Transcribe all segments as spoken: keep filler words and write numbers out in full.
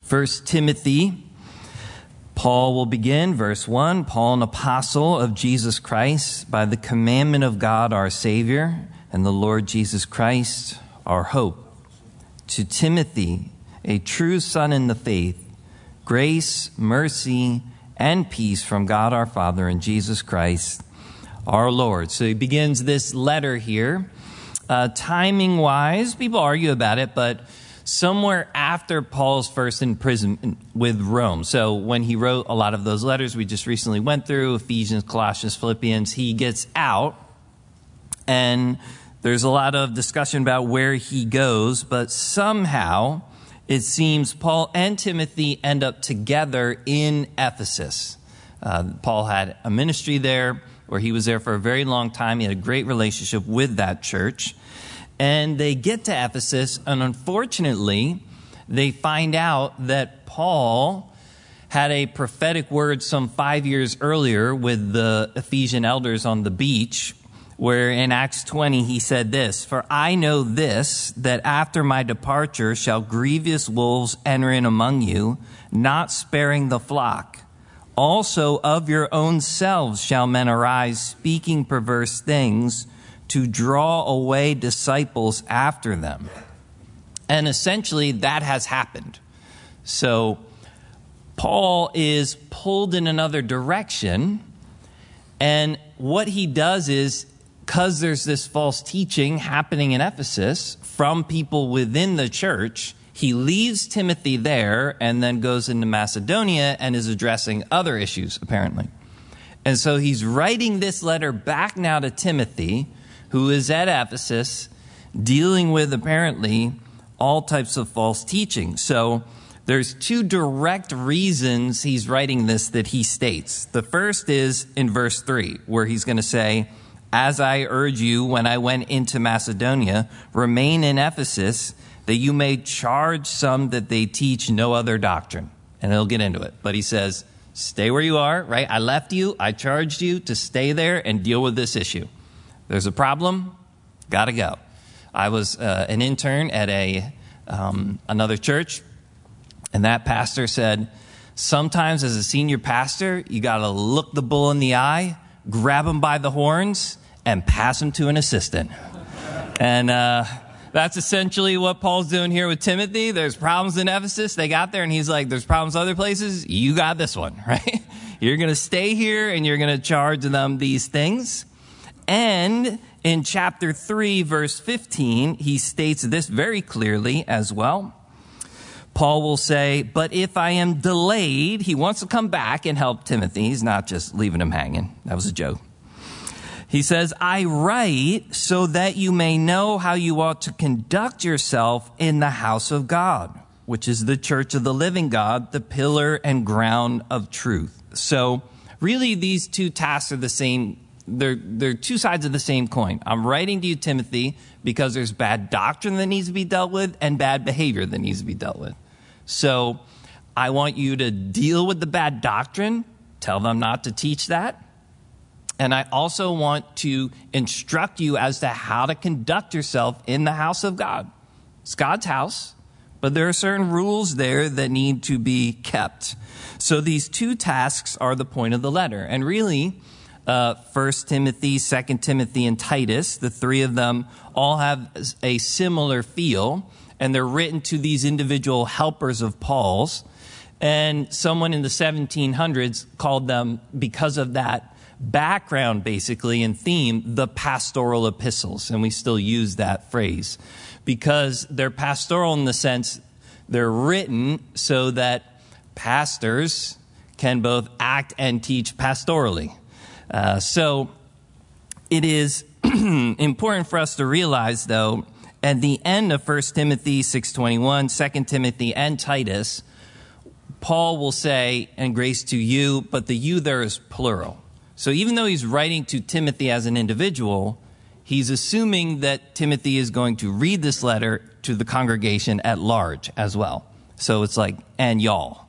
First Timothy, Paul will begin, verse one, Paul, an apostle of Jesus Christ, by the commandment of God our Savior and the Lord Jesus Christ, our hope. To Timothy, a true son in the faith, grace, mercy, and peace from God our Father and Jesus Christ, our Lord. So he begins this letter here. Uh, timing-wise, people argue about it, but somewhere after Paul's first imprisonment with Rome. So when he wrote a lot of those letters we just recently went through, Ephesians, Colossians, Philippians, he gets out, and there's a lot of discussion about where he goes, but somehow it seems Paul and Timothy end up together in Ephesus. Uh, Paul had a ministry there where he was there for a very long time. He had a great relationship with that church. And they get to Ephesus, and unfortunately, they find out that Paul had a prophetic word some five years earlier with the Ephesian elders on the beach, where in Acts twenty he said this, "For I know this, that after my departure shall grievous wolves enter in among you, not sparing the flock. Also of your own selves shall men arise, speaking perverse things, to draw away disciples after them." And essentially that has happened. So Paul is pulled in another direction, and what he does is, because there's this false teaching happening in Ephesus from people within the church, he leaves Timothy there and then goes into Macedonia and is addressing other issues, apparently. And so he's writing this letter back now to Timothy, who is at Ephesus, dealing with, apparently, all types of false teaching. So there's two direct reasons he's writing this that he states. The first is in verse three, where he's going to say, "As I urge you when I went into Macedonia, remain in Ephesus, that you may charge some that they teach no other doctrine." And he'll get into it. But he says, stay where you are, right? I left you, I charged you to stay there and deal with this issue. There's a problem, gotta go. I was uh, an intern at a um, another church, and that pastor said, sometimes as a senior pastor, you gotta look the bull in the eye, grab him by the horns, and pass him to an assistant. And uh, that's essentially what Paul's doing here with Timothy. There's problems in Ephesus. They got there, and he's like, there's problems other places. You got this one, right? You're gonna stay here, and you're gonna charge them these things. And in chapter three, verse fifteen, he states this very clearly as well. Paul will say, "But if I am delayed," he wants to come back and help Timothy. He's not just leaving him hanging. That was a joke. He says, "I write so that you may know how you ought to conduct yourself in the house of God, which is the church of the living God, the pillar and ground of truth." So really these two tasks are the same. They're, they're two sides of the same coin. I'm writing to you, Timothy, because there's bad doctrine that needs to be dealt with and bad behavior that needs to be dealt with. So I want you to deal with the bad doctrine, tell them not to teach that. And I also want to instruct you as to how to conduct yourself in the house of God. It's God's house, but there are certain rules there that need to be kept. So these two tasks are the point of the letter. And really, Uh, First Timothy, Second Timothy, and Titus, the three of them all have a similar feel, and they're written to these individual helpers of Paul's. And someone in the seventeen hundreds called them, because of that background, basically, and theme, the pastoral epistles. And we still use that phrase because they're pastoral in the sense they're written so that pastors can both act and teach pastorally. Uh, so it is important for us to realize, though, at the end of First Timothy six twenty-one, Second Timothy, and Titus, Paul will say, "And grace to you," but the you there is plural. So even though he's writing to Timothy as an individual, he's assuming that Timothy is going to read this letter to the congregation at large as well. So it's like, and y'all.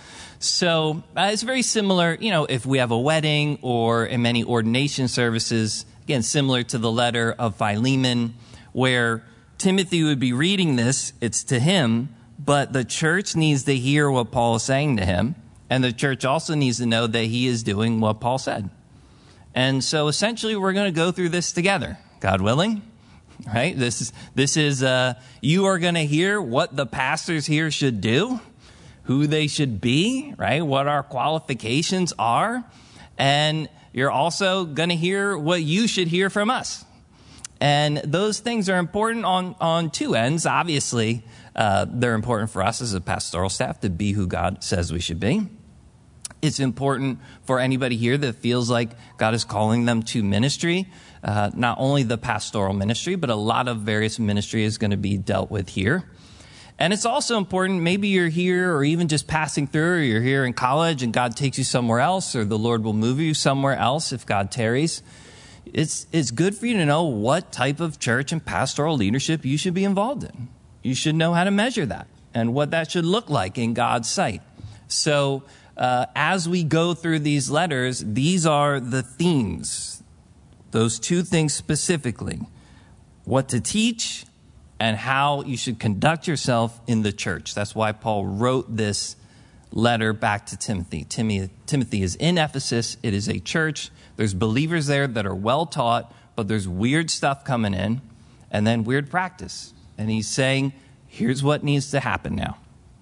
So uh, it's very similar, you know, if we have a wedding or in many ordination services, again, similar to the letter of Philemon, where Timothy would be reading this, it's to him, but the church needs to hear what Paul is saying to him, and the church also needs to know that he is doing what Paul said. And so essentially we're going to go through this together, God willing, right? This is, this is uh, you are going to hear what the pastors here should do, who they should be, right? What our qualifications are. And you're also going to hear what you should hear from us. And those things are important on, on two ends. Obviously, uh, they're important for us as a pastoral staff to be who God says we should be. It's important for anybody here that feels like God is calling them to ministry. Uh, not only the pastoral ministry, but a lot of various ministry is going to be dealt with here. And it's also important, maybe you're here or even just passing through, or you're here in college and God takes you somewhere else, or the Lord will move you somewhere else if God tarries. It's, it's good for you to know what type of church and pastoral leadership you should be involved in. You should know how to measure that and what that should look like in God's sight. So uh, as we go through these letters, these are the themes, those two things specifically, what to teach and how you should conduct yourself in the church. That's why Paul wrote this letter back to Timothy. Timothy, Timothy is in Ephesus. It is a church. There's believers there that are well taught, but there's weird stuff coming in and then weird practice. And he's saying, here's what needs to happen now.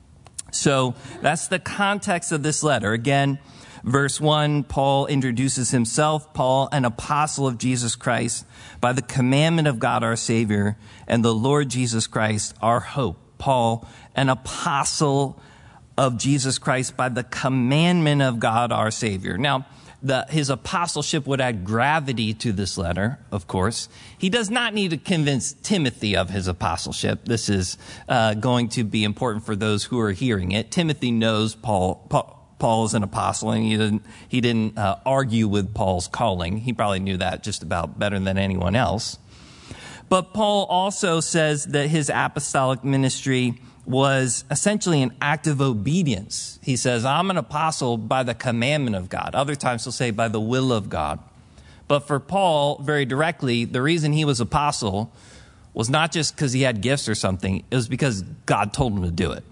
So that's the context of this letter. Again, verse one, Paul introduces himself, Paul, an apostle of Jesus Christ, by the commandment of God our Savior, and the Lord Jesus Christ, our hope. Paul, an apostle of Jesus Christ by the commandment of God our Savior. Now, the, his apostleship would add gravity to this letter, of course. He does not need to convince Timothy of his apostleship. This is uh, going to be important for those who are hearing it. Timothy knows Paul, Paul Paul is an apostle, and he didn't, he didn't uh, argue with Paul's calling. He probably knew that just about better than anyone else. But Paul also says that his apostolic ministry was essentially an act of obedience. He says, I'm an apostle by the commandment of God. Other times he'll say by the will of God. But for Paul, very directly, the reason he was apostle was not just because he had gifts or something. It was because God told him to do it.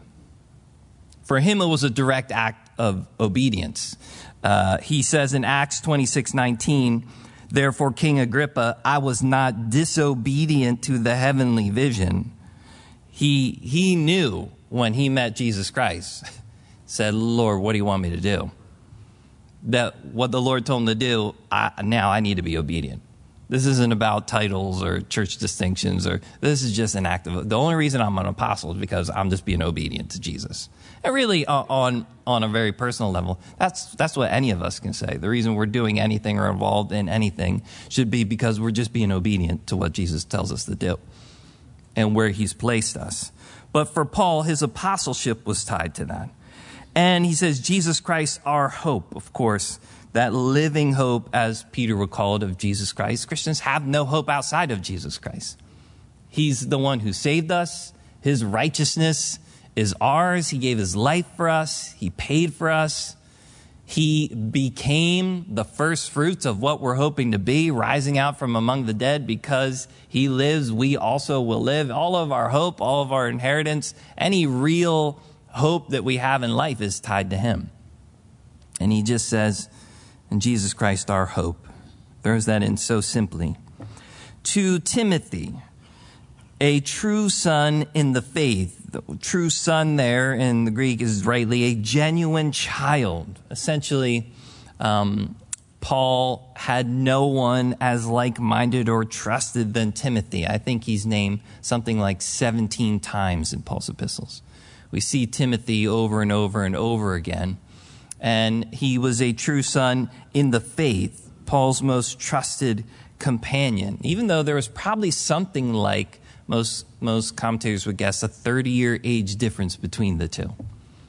For him, it was a direct act of obedience. Uh, he says in Acts twenty-six nineteen, therefore, King Agrippa, I was not disobedient to the heavenly vision. He, he knew when he met Jesus Christ, said, Lord, what do you want me to do? That what the Lord told him to do, I, now I need to be obedient. This isn't about titles or church distinctions, or this is just an act of, the only reason I'm an apostle is because I'm just being obedient to Jesus. And really, uh, on on a very personal level, that's that's what any of us can say. The reason we're doing anything or involved in anything should be because we're just being obedient to what Jesus tells us to do and where he's placed us. But for Paul, his apostleship was tied to that. And he says, Jesus Christ, our hope, of course, that living hope, as Peter would call it, of Jesus Christ. Christians have no hope outside of Jesus Christ. He's the one who saved us. His righteousness is ours. He gave his life for us. He paid for us. He became the first fruits of what we're hoping to be, rising out from among the dead. Because he lives, we also will live. All of our hope, all of our inheritance, any real hope that we have in life is tied to him. And he just says, in Jesus Christ, our hope. Throws that in so simply. To Timothy, a true son in the faith. The true son there in the Greek is rightly a genuine child. Essentially, um, Paul had no one as like-minded or trusted than Timothy. I think he's named something like seventeen times in Paul's epistles. We see Timothy over and over and over again. And he was a true son in the faith, Paul's most trusted companion, even though there was probably something like, most most commentators would guess, a thirty-year age difference between the two.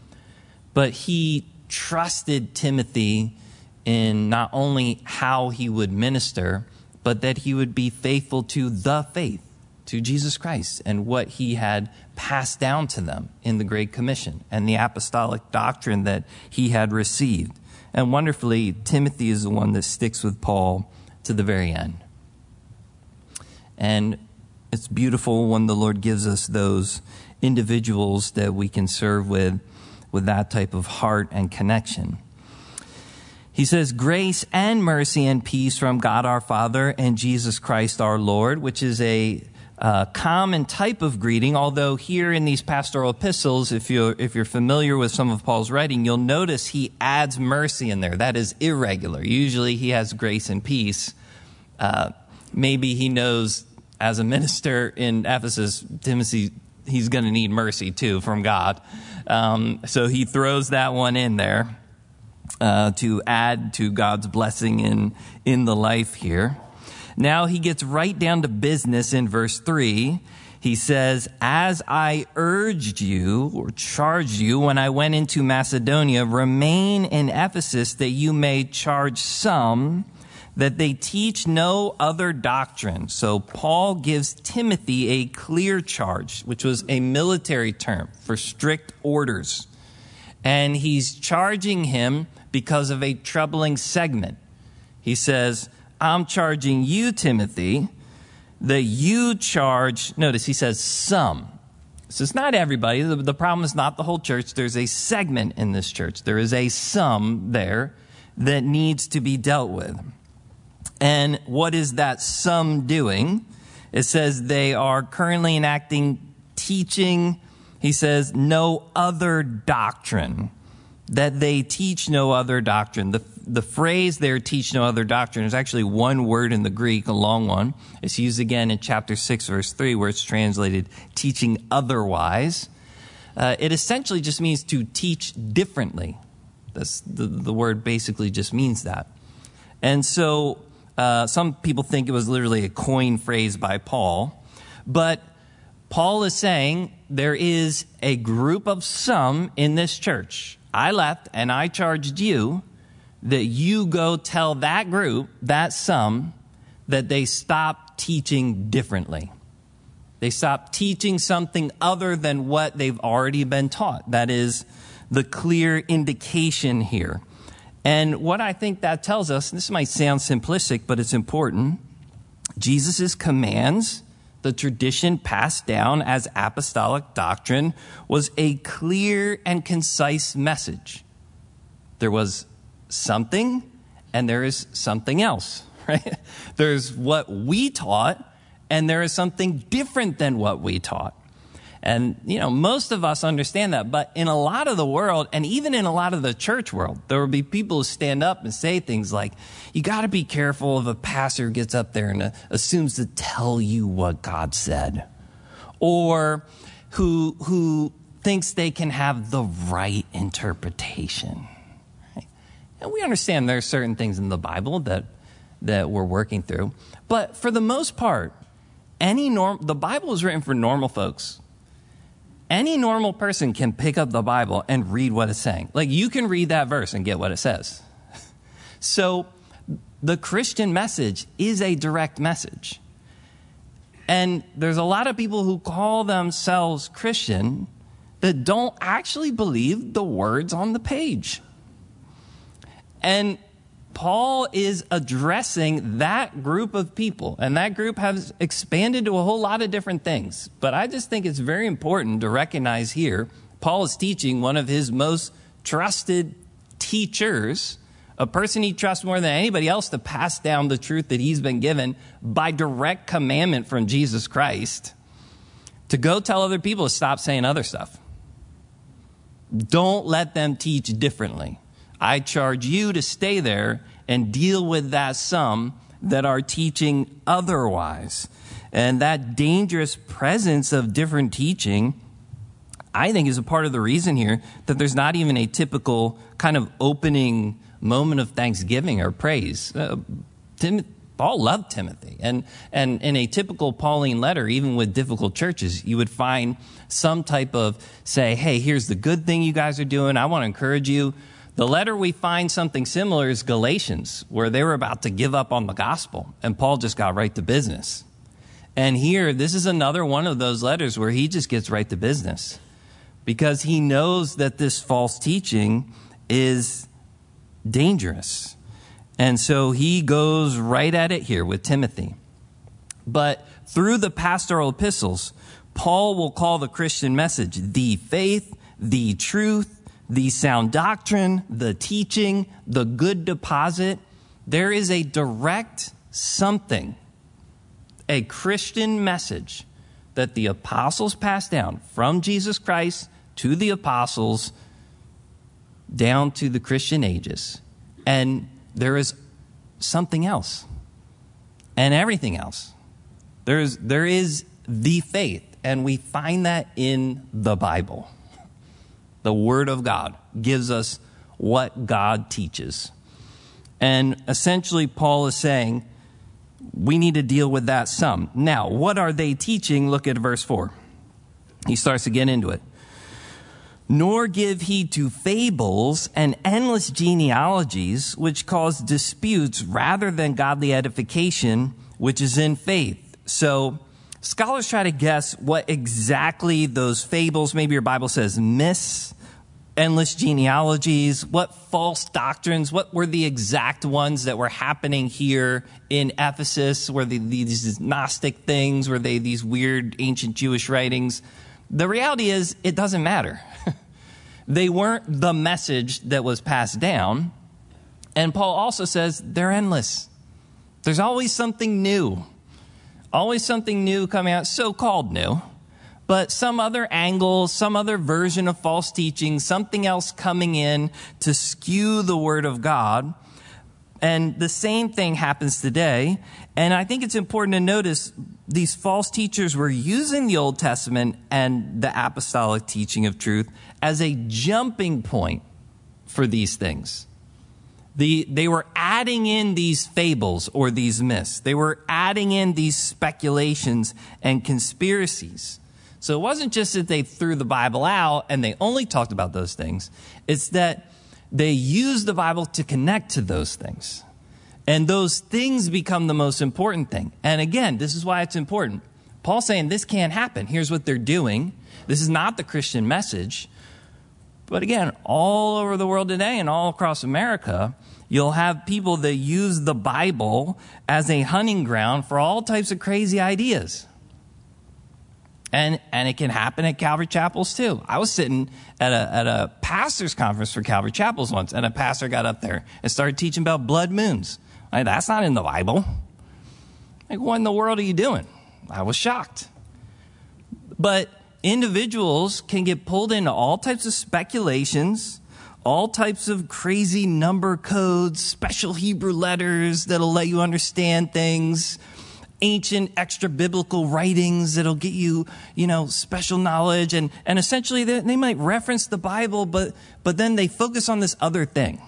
But he trusted Timothy in not only how he would minister, but that he would be faithful to the faith, to Jesus Christ, and what he had passed down to them in the Great Commission and the apostolic doctrine that he had received. And wonderfully, Timothy is the one that sticks with Paul to the very end. And it's beautiful when the Lord gives us those individuals that we can serve with, with that type of heart and connection. He says, grace and mercy and peace from God our Father and Jesus Christ our Lord, which is a uh, common type of greeting, although here in these pastoral epistles, if you're, if you're familiar with some of Paul's writing, you'll notice he adds mercy in there. That is irregular. Usually he has grace and peace. Uh, maybe he knows as a minister in Ephesus, Timothy, he's going to need mercy too from God. Um, so he throws that one in there uh, to add to God's blessing in, in the life here. Now he gets right down to business in verse three. He says, as I urged you or charged you when I went into Macedonia, remain in Ephesus that you may charge some that they teach no other doctrine. So Paul gives Timothy a clear charge, which was a military term for strict orders. And he's charging him because of a troubling segment. He says, I'm charging you, Timothy, that you charge, notice he says some. So it's not everybody. The, the problem is not the whole church. There's a segment in this church. There is a some there that needs to be dealt with. And what is that some doing? It says they are currently enacting teaching, he says, no other doctrine. That they teach no other doctrine. The, the phrase there, teach no other doctrine, is actually one word in the Greek, a long one. It's used again in chapter six, verse three, where it's translated teaching otherwise. Uh, it essentially just means to teach differently. That's the, the word basically just means that. And so uh, some people think it was literally a coined phrase by Paul. But Paul is saying there is a group of some in this church. I left and I charged you that you go tell that group, that some, that they stop teaching differently. They stop teaching something other than what they've already been taught. That is the clear indication here. And what I think that tells us, this might sound simplistic, but it's important. Jesus' commands, the tradition passed down as apostolic doctrine, was a clear and concise message. There was something and there is something else, right? There's what we taught and there is something different than what we taught. And, you know, most of us understand that, but in a lot of the world, and even in a lot of the church world, there will be people who stand up and say things like, you got to be careful if a pastor gets up there and uh, assumes to tell you what God said, or who, who thinks they can have the right interpretation. Right? And we understand there are certain things in the Bible that, that we're working through, but for the most part, any norm, the Bible is written for normal folks. Any normal person can pick up the Bible and read what it's saying. Like, you can read that verse and get what it says. So the Christian message is a direct message. And there's a lot of people who call themselves Christian that don't actually believe the words on the page. And Paul is addressing that group of people, and that group has expanded to a whole lot of different things. But I just think it's very important to recognize here, Paul is teaching one of his most trusted teachers, a person he trusts more than anybody else to pass down the truth that he's been given by direct commandment from Jesus Christ, to go tell other people to stop saying other stuff. Don't let them teach differently. I charge you to stay there and deal with that some that are teaching otherwise. And that dangerous presence of different teaching, I think, is a part of the reason here that there's not even a typical kind of opening moment of thanksgiving or praise. Uh, Tim, Paul loved Timothy. And, and in a typical Pauline letter, even with difficult churches, you would find some type of say, hey, here's the good thing you guys are doing. I want to encourage you. The letter we find something similar is Galatians, where they were about to give up on the gospel, and Paul just got right to business. And here, this is another one of those letters where he just gets right to business, because he knows that this false teaching is dangerous. And so he goes right at it here with Timothy. But through the pastoral epistles, Paul will call the Christian message the faith, the truth, the sound doctrine, the teaching, the good deposit. There is a direct something, a Christian message that the apostles passed down from Jesus Christ to the apostles down to the Christian ages. And there is something else and everything else. There is, there is the faith, and we find that in the Bible. The Word of God gives us what God teaches. And essentially, Paul is saying we need to deal with that some. Now, what are they teaching? Look at verse four. He starts to get into it. Nor give heed to fables and endless genealogies, which cause disputes rather than godly edification, which is in faith. So scholars try to guess what exactly those fables, maybe your Bible says myths, endless genealogies, what false doctrines, what were the exact ones that were happening here in Ephesus? Were they these Gnostic things? Were they these weird ancient Jewish writings? The reality is, it doesn't matter. They weren't the message that was passed down. And Paul also says they're endless. There's always something new. Always something new coming out, so-called new. But some other angle, some other version of false teaching, something else coming in to skew the Word of God. And the same thing happens today. And I think it's important to notice these false teachers were using the Old Testament and the apostolic teaching of truth as a jumping point for these things. The, they were adding in these fables or these myths. They were adding in these speculations and conspiracies. So it wasn't just that they threw the Bible out and they only talked about those things. It's that they use the Bible to connect to those things. And those things become the most important thing. And again, this is why it's important. Paul's saying this can't happen. Here's what they're doing. This is not the Christian message. But again, all over the world today and all across America, you'll have people that use the Bible as a hunting ground for all types of crazy ideas. And and it can happen at Calvary Chapels too. I was sitting at a at a pastor's conference for Calvary Chapels once, and a pastor got up there and started teaching about blood moons. Like, that's not in the Bible. Like, what in the world are you doing? I was shocked. But individuals can get pulled into all types of speculations, all types of crazy number codes, special Hebrew letters that'll let you understand things, ancient extra biblical writings that'll get you, you know, special knowledge. And, and essentially they, they might reference the Bible, but, but then they focus on this other thing.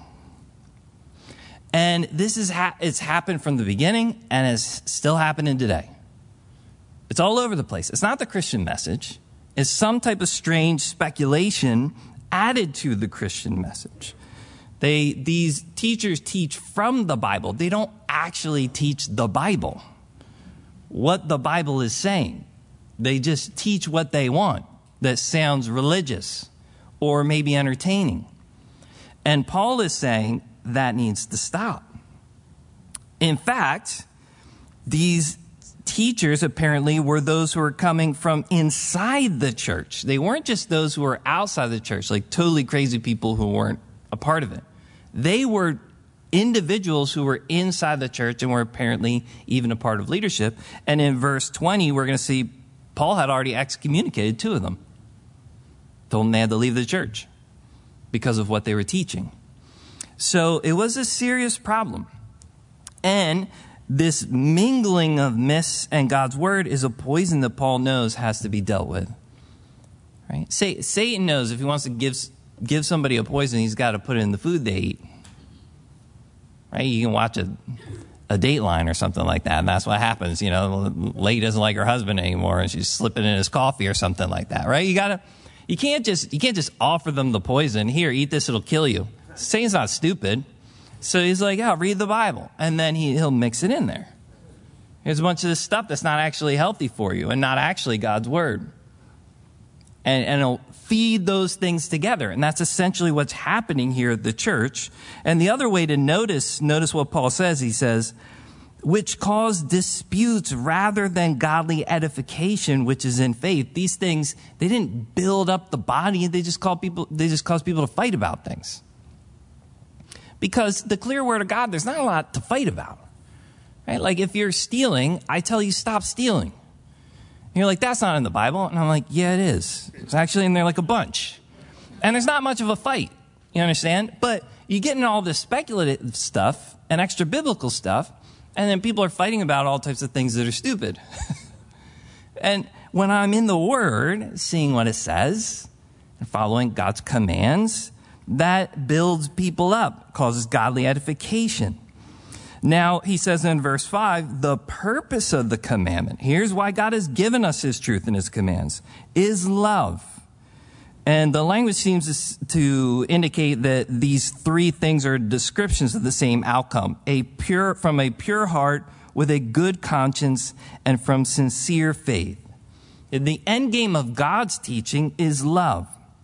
And this is ha- it's happened from the beginning and is still happening today. It's all over the place. It's not the Christian message. It's some type of strange speculation added to the Christian message. They, these teachers teach from the Bible. They don't actually teach the Bible, what the Bible is saying. They just teach what they want that sounds religious or maybe entertaining. And Paul is saying that needs to stop. In fact, these teachers apparently were those who were coming from inside the church. They weren't just those who were outside the church, like totally crazy people who weren't a part of it. They were individuals who were inside the church and were apparently even a part of leadership. And in verse twenty, we're going to see Paul had already excommunicated two of them. Told them they had to leave the church because of what they were teaching. So it was a serious problem. And this mingling of myths and God's word is a poison that Paul knows has to be dealt with. Right? Satan knows if he wants to give, give somebody a poison, he's got to put it in the food they eat. Right? You can watch a, a Dateline or something like that, and that's what happens. You know, lady doesn't like her husband anymore, and she's slipping in his coffee or something like that. Right? You gotta, you can't just, you can't just offer them the poison. Here, eat this; it'll kill you. Satan's not stupid, so he's like, "Yeah, read the Bible," and then he he'll mix it in there. Here's a bunch of this stuff that's not actually healthy for you, and not actually God's word. And, and it'll feed those things together. And that's essentially what's happening here at the church. And the other way to notice, notice what Paul says, he says, which cause disputes rather than godly edification, which is in faith. These things, they didn't build up the body. They just call people, they just cause people to fight about things. Because the clear word of God, there's not a lot to fight about. Right? Like if you're stealing, I tell you stop stealing. And you're like, that's not in the Bible. And I'm like, yeah, it is. It's actually in there like a bunch. And there's not much of a fight. You understand? But you get into all this speculative stuff and extra biblical stuff, and then people are fighting about all types of things that are stupid. And when I'm in the Word, seeing what it says and following God's commands, that builds people up, causes godly edification. Now, he says in verse five, the purpose of the commandment, here's why God has given us his truth and his commands, is love. And the language seems to indicate that these three things are descriptions of the same outcome. A pure, from a pure heart with a good conscience and from sincere faith. And the end game of God's teaching is love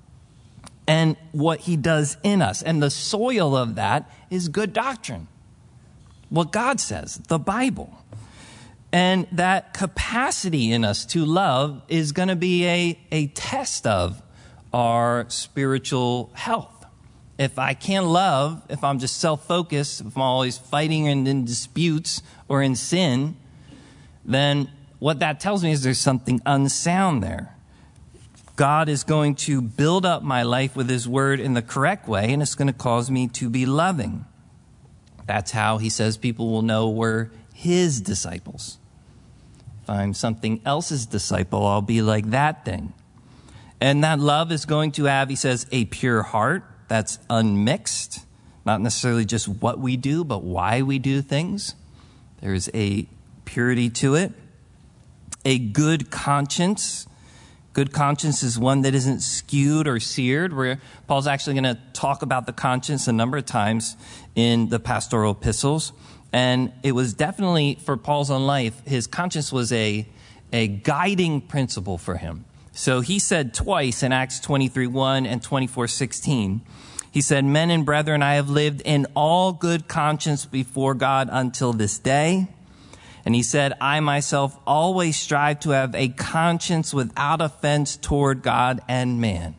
and what he does in us. And the soil of that is good doctrine. What God says, the Bible. And that capacity in us to love is going to be a, a test of our spiritual health. If I can't love, if I'm just self-focused, if I'm always fighting and in disputes or in sin, then what that tells me is there's something unsound there. God is going to build up my life with his word in the correct way, and it's going to cause me to be loving. That's how he says people will know we're his disciples. If I'm something else's disciple, I'll be like that thing. And that love is going to have, he says, a pure heart that's unmixed. Not necessarily just what we do, but why we do things. There's a purity to it. A good conscience. Good conscience is one that isn't skewed or seared. Where Paul's actually going to talk about the conscience a number of times in the pastoral epistles. And it was definitely, for Paul's own life, his conscience was a, a guiding principle for him. So he said twice in Acts twenty-three one and twenty-four sixteen, he said, men and brethren, I have lived in all good conscience before God until this day. And he said, I myself always strive to have a conscience without offense toward God and man.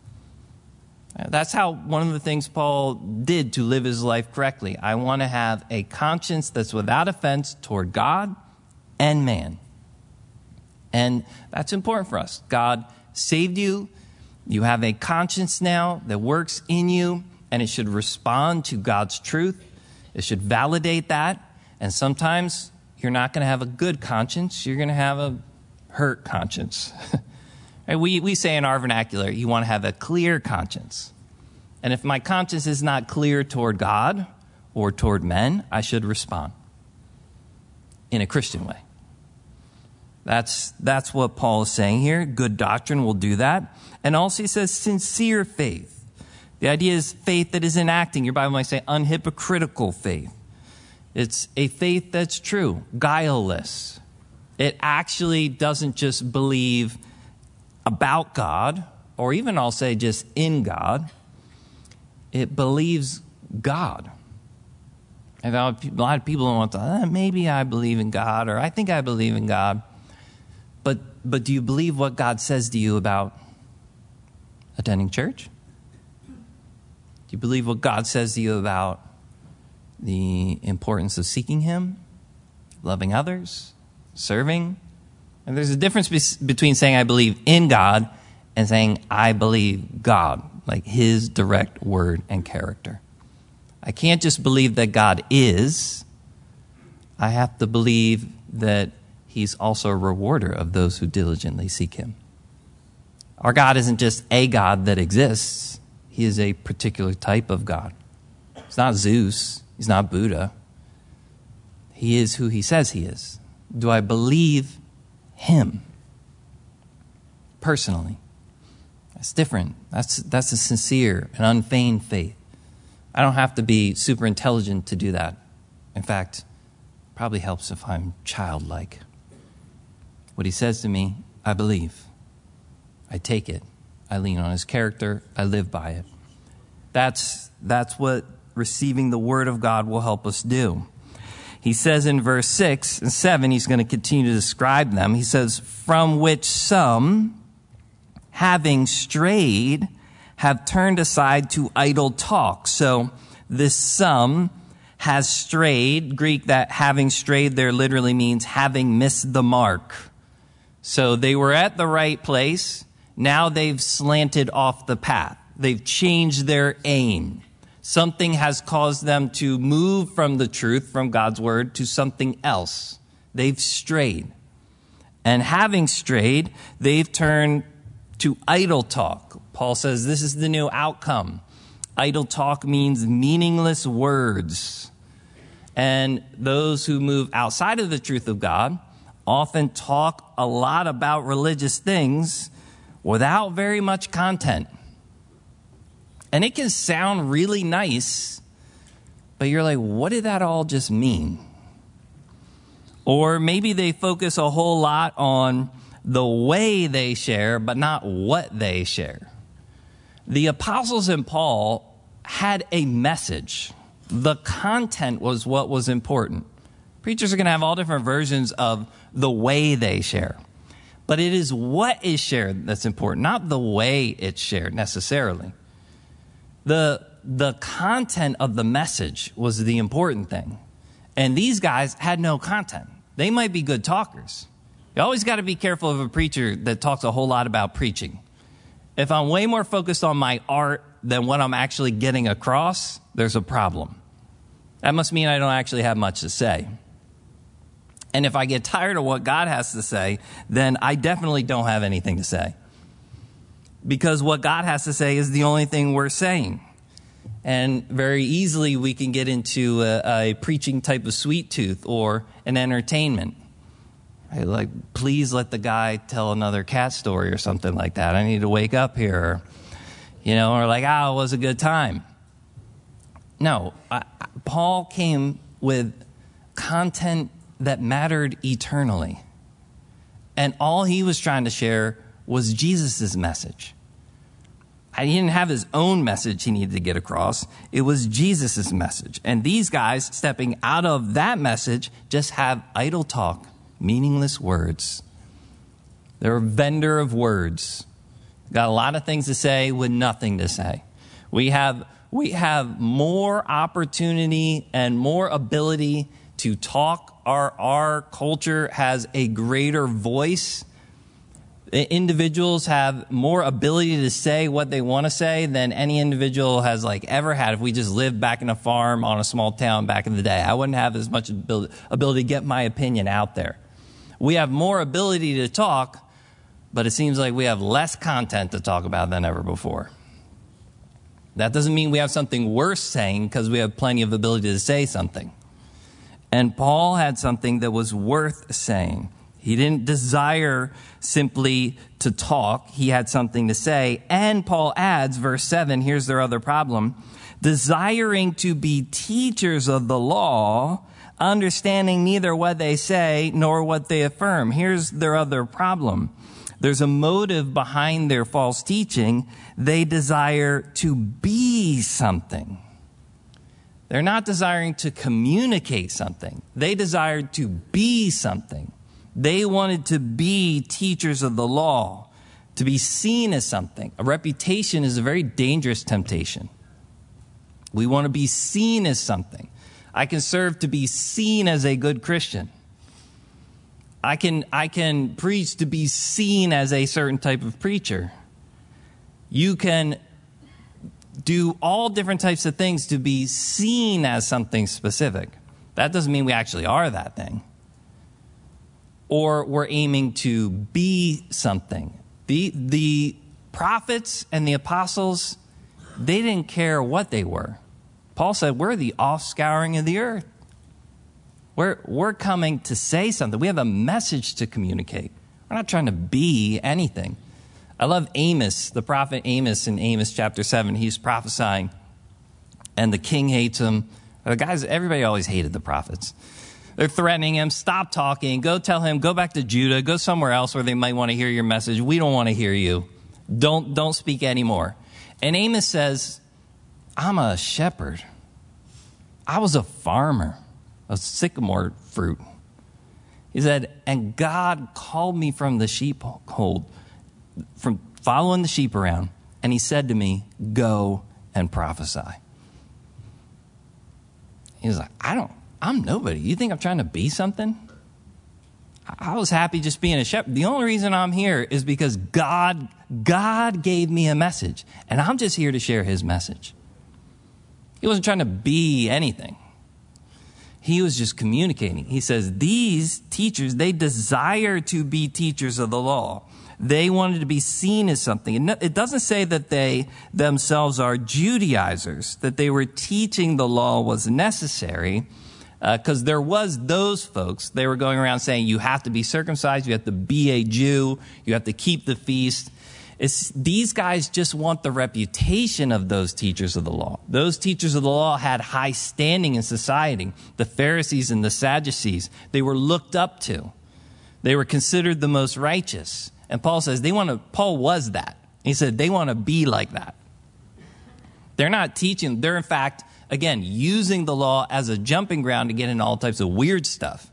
That's how one of the things Paul did to live his life correctly. I want to have a conscience that's without offense toward God and man. And that's important for us. God saved you. You have a conscience now that works in you, and it should respond to God's truth. It should validate that. And sometimes you're not going to have a good conscience. You're going to have a hurt conscience. we, we say in our vernacular, you want to have a clear conscience. And if my conscience is not clear toward God or toward men, I should respond in a Christian way. That's, that's what Paul is saying here. Good doctrine will do that. And also he says sincere faith. The idea is faith that is enacting. Your Bible might say unhypocritical faith. It's a faith that's true, guileless. It actually doesn't just believe about God, or even I'll say just in God. It believes God. And a lot of people want to, eh, maybe I believe in God, or I think I believe in God. But but do you believe what God says to you about attending church? Do you believe what God says to you about the importance of seeking him, loving others, serving? And there's a difference be- between saying I believe in God and saying I believe God, like his direct word and character. I can't just believe that God is. I have to believe that he's also a rewarder of those who diligently seek him. Our God isn't just a God that exists. He is a particular type of God. He's not Zeus. He's not Buddha. He is who he says he is. Do I believe him personally? That's different. That's, that's a sincere and unfeigned faith. I don't have to be super intelligent to do that. In fact, it probably helps if I'm childlike. What he says to me, I believe. I take it. I lean on his character. I live by it. That's, that's what receiving the word of God will help us do. He says in verse six and seven, he's going to continue to describe them. He says, from which some, having strayed, have turned aside to idle talk. So this some has strayed. Greek, that having strayed there literally means having missed the mark. So they were at the right place. Now they've slanted off the path. They've changed their aim. Something has caused them to move from the truth, from God's word, to something else. They've strayed. And having strayed, they've turned to idle talk. Paul says this is the new outcome. Idle talk means meaningless words. And those who move outside of the truth of God often talk a lot about religious things without very much content. And it can sound really nice, but you're like, what did that all just mean? Or maybe they focus a whole lot on the way they share, but not what they share. The apostles and Paul had a message. The content was what was important. Preachers are going to have all different versions of the way they share. But it is what is shared that's important, not the way it's shared necessarily. The, the content of the message was the important thing. And these guys had no content. They might be good talkers. You always got to be careful of a preacher that talks a whole lot about preaching. If I'm way more focused on my art than what I'm actually getting across, there's a problem. That must mean I don't actually have much to say. And if I get tired of what God has to say, then I definitely don't have anything to say. Because what God has to say is the only thing we're saying. And very easily we can get into a, a preaching type of sweet tooth or an entertainment. Right? Like, please let the guy tell another cat story or something like that. I need to wake up here. Or, you know, or like, ah, oh, it was a good time. No, I, Paul came with content that mattered eternally. And all he was trying to share was Jesus' message. He didn't have his own message he needed to get across. It was Jesus' message. And these guys, stepping out of that message, just have idle talk, meaningless words. They're a vendor of words. Got a lot of things to say with nothing to say. We have, we have more opportunity and more ability to talk. Our, our culture has a greater voice. Individuals have more ability to say what they want to say than any individual has like ever had. If we just lived back in a farm on a small town back in the day, I wouldn't have as much ability to get my opinion out there. We have more ability to talk, but it seems like we have less content to talk about than ever before. That doesn't mean we have something worth saying, because we have plenty of ability to say something. And Paul had something that was worth saying. He didn't desire simply to talk. He had something to say. And Paul adds, verse seven, here's their other problem, desiring to be teachers of the law, understanding neither what they say nor what they affirm. Here's their other problem. There's a motive behind their false teaching. They desire to be something. They're not desiring to communicate something. They desired to be something. They wanted to be teachers of the law, to be seen as something. A reputation is a very dangerous temptation. We want to be seen as something. I can serve to be seen as a good Christian. I can, I can preach to be seen as a certain type of preacher. You can do all different types of things to be seen as something specific. That doesn't mean we actually are that thing. Or we're aiming to be something. The, the prophets and the apostles, they didn't care what they were. Paul said, we're the offscouring of the earth. We're, we're coming to say something. We have a message to communicate. We're not trying to be anything. I love Amos, the prophet Amos in Amos chapter seven. He's prophesying, and the king hates him. The guys, everybody always hated the prophets. They're threatening him, stop talking, go tell him, go back to Judah, go somewhere else where they might want to hear your message. We don't want to hear you. Don't, don't speak anymore. And Amos says, I'm a shepherd. I was a farmer. a sycamore fruit. He said, and God called me from the sheepfold, from following the sheep around, and he said to me, go and prophesy. He was like, I don't, I'm nobody. You think I'm trying to be something? I was happy just being a shepherd. The only reason I'm here is because God, God gave me a message, and I'm just here to share his message. He wasn't trying to be anything. He was just communicating. He says, these teachers, they desire to be teachers of the law. They wanted to be seen as something. It doesn't say that they themselves are Judaizers, that they were teaching the law was necessary, because uh, there was those folks. They were going around saying you have to be circumcised, you have to be a Jew, you have to keep the feast. It's, these guys just want the reputation of those teachers of the law. Those teachers of the law had high standing in society. The Pharisees and the Sadducees, they were looked up to. They were considered the most righteous. And Paul says they want to, Paul was that. He said they want to be like that. They're not teaching, they're in fact, again, using the law as a jumping ground to get into all types of weird stuff.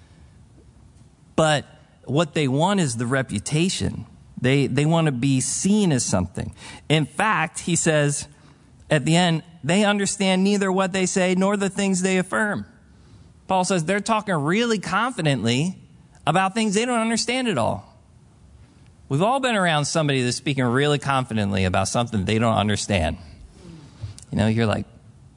But what they want is the reputation. They they want to be seen as something. In fact, he says at the end, they understand neither what they say nor the things they affirm. Paul says they're talking really confidently about things they don't understand at all. We've all been around somebody that's speaking really confidently about something they don't understand. You know, you're like,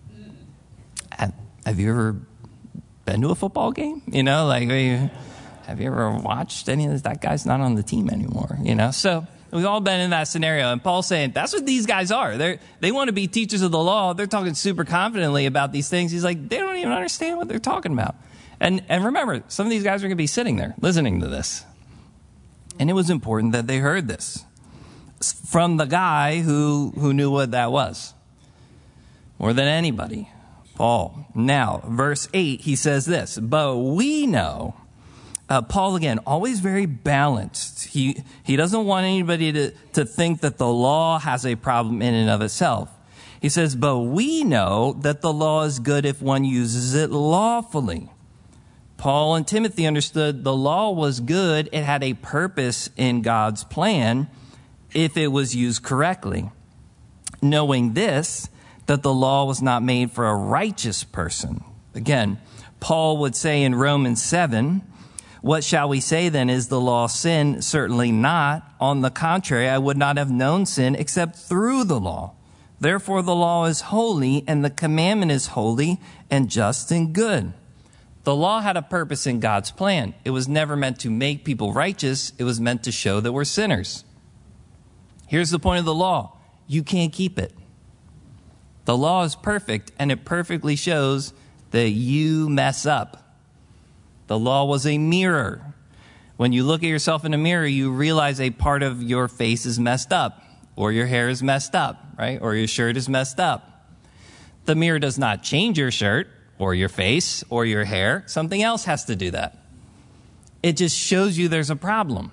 have, have you ever been to a football game? You know, like, have you ever watched any of this? That guy's not on the team anymore, you know? So we've all been in that scenario. And Paul's saying, that's what these guys are. They they want to be teachers of the law. They're talking super confidently about these things. He's like, they don't even understand what they're talking about. And, and remember, some of these guys are going to be sitting there listening to this. And it was important that they heard this from the guy who, who knew what that was more than anybody, Paul. Now, verse eight, he says this, but we know, uh, Paul again, always very balanced. He, he doesn't want anybody to, to think that the law has a problem in and of itself. He says, but we know that the law is good if one uses it lawfully. Paul and Timothy understood the law was good. It had a purpose in God's plan if it was used correctly. Knowing this, that the law was not made for a righteous person. Again, Paul would say in Romans seven, what shall we say then? Is the law sin? Certainly not. On the contrary, I would not have known sin except through the law. Therefore, the law is holy and the commandment is holy and just and good. The law had a purpose in God's plan. It was never meant to make people righteous. It was meant to show that we're sinners. Here's the point of the law. You can't keep it. The law is perfect, and it perfectly shows that you mess up. The law was a mirror. When you look at yourself in a mirror, you realize a part of your face is messed up, or your hair is messed up, right? Or your shirt is messed up. The mirror does not change your shirt, or your face, or your hair. Something else has to do that. It just shows you there's a problem.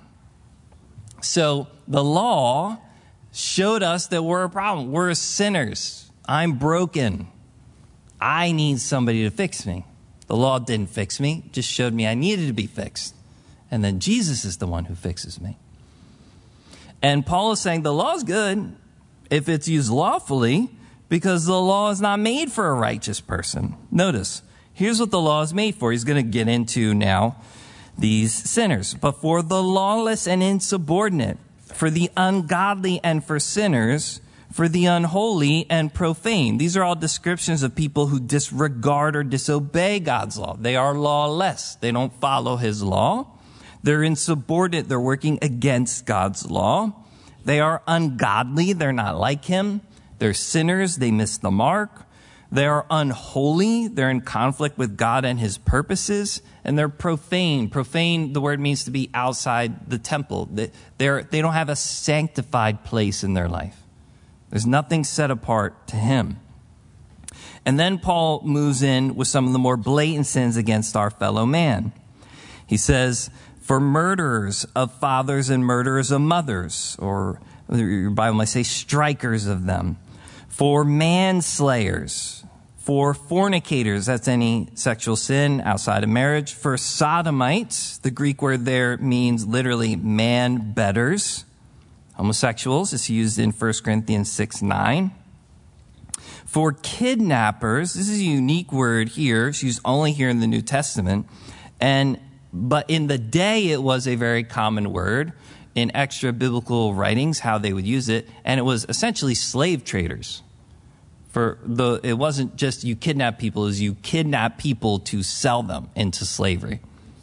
So the law showed us that we're a problem. We're sinners. I'm broken. I need somebody to fix me. The law didn't fix me, just showed me I needed to be fixed. And then Jesus is the one who fixes me. And Paul is saying the law is good if it's used lawfully, because the law is not made for a righteous person. Notice, here's what the law is made for. He's going to get into now these sinners. But for the lawless and insubordinate, for the ungodly and for sinners, for the unholy and profane. These are all descriptions of people who disregard or disobey God's law. They are lawless. They don't follow his law. They're insubordinate. They're working against God's law. They are ungodly. They're not like him. They're sinners. They miss the mark. They are unholy. They're in conflict with God and his purposes. And they're profane. Profane, the word means to be outside the temple. They, they're, they don't have a sanctified place in their life. There's nothing set apart to him. And then Paul moves in with some of the more blatant sins against our fellow man. He says, for murderers of fathers and murderers of mothers, or your Bible might say strikers of them, for manslayers, For fornicators, that's any sexual sin outside of marriage. For sodomites, the Greek word there means literally man-betters. Homosexuals, it's used in First Corinthians six nine. For kidnappers, this is a unique word here. It's used only here in the New Testament. And but in the day, it was a very common word in extra biblical writings, how they would use it. And it was essentially slave traders. For the, it wasn't just you kidnap people, it was you kidnap people to sell them into slavery.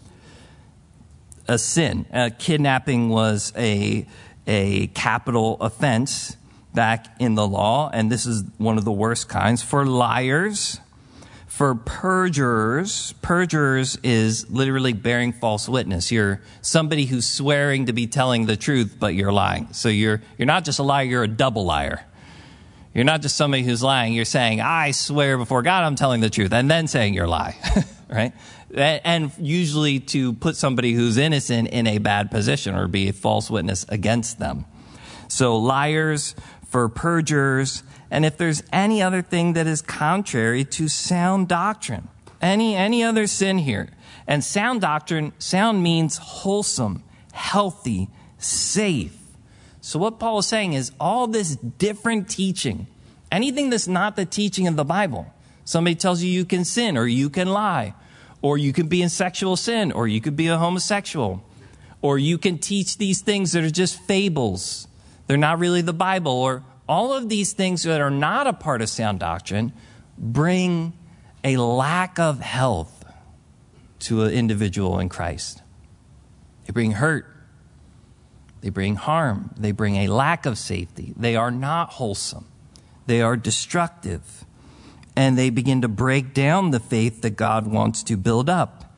A sin. Uh, kidnapping was a, a capital offense back in the law, and this is one of the worst kinds. For liars, for perjurers, perjurers is literally bearing false witness. You're somebody who's swearing to be telling the truth, but you're lying. So you're you're not just a liar, you're a double liar. You're not just somebody who's lying. You're saying, I swear before God I'm telling the truth, and then saying you're lie, right? And usually to put somebody who's innocent in a bad position or be a false witness against them. So liars, for perjurers, and if there's any other thing that is contrary to sound doctrine, any any other sin here. And sound doctrine, sound means wholesome, healthy, safe. So what Paul is saying is all this different teaching, anything that's not the teaching of the Bible. Somebody tells you you can sin or you can lie, or you can be in sexual sin, or you could be a homosexual, or you can teach these things that are just fables. They're not really the Bible, or all of these things that are not a part of sound doctrine bring a lack of health to an individual in Christ. They bring hurt. They bring harm. They bring a lack of safety. They are not wholesome. They are destructive. And they begin to break down the faith that God wants to build up.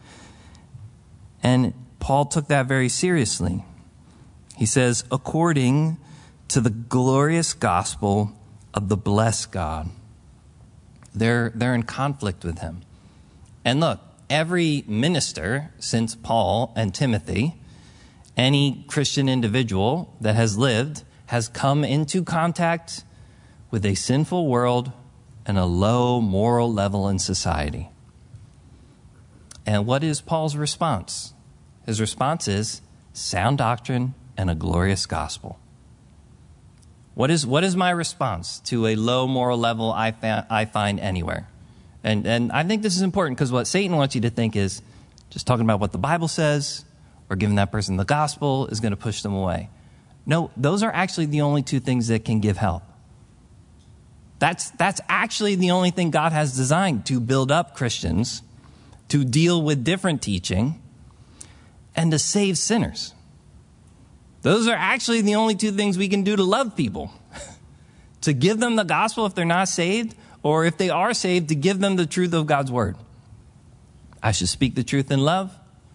And Paul took that very seriously. He says, according to the glorious gospel of the blessed God. They're, they're in conflict with him. And look, every minister since Paul and Timothy, any Christian individual that has lived, has come into contact with a sinful world and a low moral level in society. And what is Paul's response? His response is sound doctrine and a glorious gospel. What is what is my response to a low moral level I, fa- I find anywhere? And and I think this is important because what Satan wants you to think is just talking about what the Bible says or giving that person the gospel is going to push them away. No, those are actually the only two things that can give help. That's that's actually the only thing God has designed to build up Christians, to deal with different teaching, and to save sinners. Those are actually the only two things we can do to love people. To give them the gospel if they're not saved, or if they are saved, to give them the truth of God's word. I should speak the truth in love.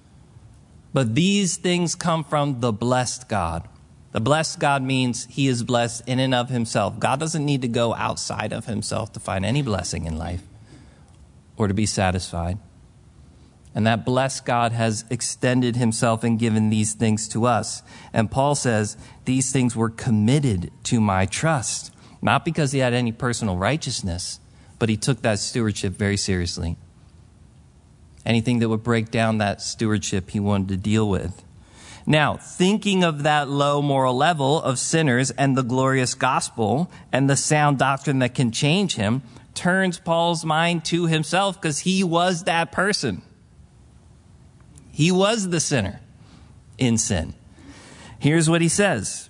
But these things come from the blessed God. The blessed God means he is blessed in and of himself. God doesn't need to go outside of himself to find any blessing in life or to be satisfied. And that blessed God has extended himself and given these things to us. And Paul says, these things were committed to my trust. Not because he had any personal righteousness, but he took that stewardship very seriously. Anything that would break down that stewardship he wanted to deal with. Now, thinking of that low moral level of sinners and the glorious gospel and the sound doctrine that can change him turns Paul's mind to himself because he was that person. He was the sinner in sin. Here's what he says.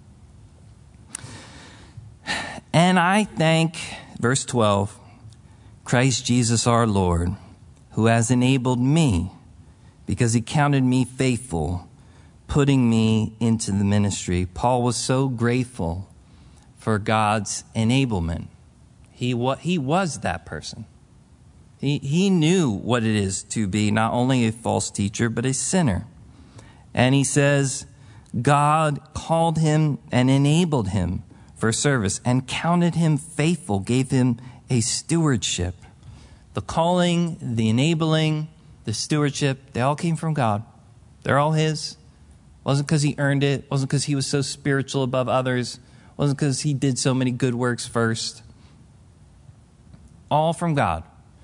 And I thank, verse twelve, Christ Jesus our Lord, who has enabled me because he counted me faithful, putting me into the ministry. Paul was so grateful for God's enablement. He, he was that person. He, he knew what it is to be not only a false teacher, but a sinner. And he says, God called him and enabled him for service and counted him faithful, gave him a stewardship. The calling, the enabling, the stewardship, they all came from God. They're all his. Wasn't because he earned it. Wasn't because he was so spiritual above others. Wasn't because he did so many good works first. all from God.